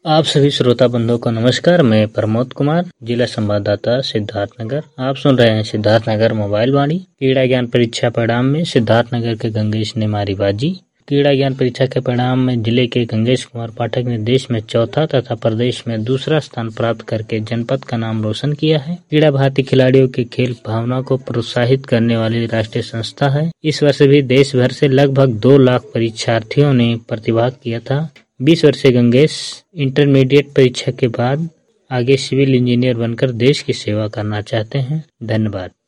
आप सभी श्रोता बंधुओं को नमस्कार। मैं प्रमोद कुमार, जिला संवाददाता सिद्धार्थनगर। आप सुन रहे हैं सिद्धार्थनगर मोबाइल वाणी। क्रीड़ा ज्ञान परीक्षा परिणाम में सिद्धार्थनगर के गंगेश ने मारी बाजी। क्रीड़ा ज्ञान परीक्षा के परिणाम में जिले के गंगेश कुमार पाठक ने देश में चौथा तथा प्रदेश में दूसरा स्थान प्राप्त करके जनपद का नाम रोशन किया है। क्रीड़ा भारतीय खिलाड़ियों की खेल भावना को प्रोत्साहित करने वाली राष्ट्रीय संस्था है। इस वर्ष भी देश भर से लगभग 2 लाख परीक्षार्थियों ने प्रतिभाग किया था। 20 वर्षीय गंगेश इंटरमीडिएट परीक्षा के बाद आगे सिविल इंजीनियर बनकर देश की सेवा करना चाहते हैं। धन्यवाद।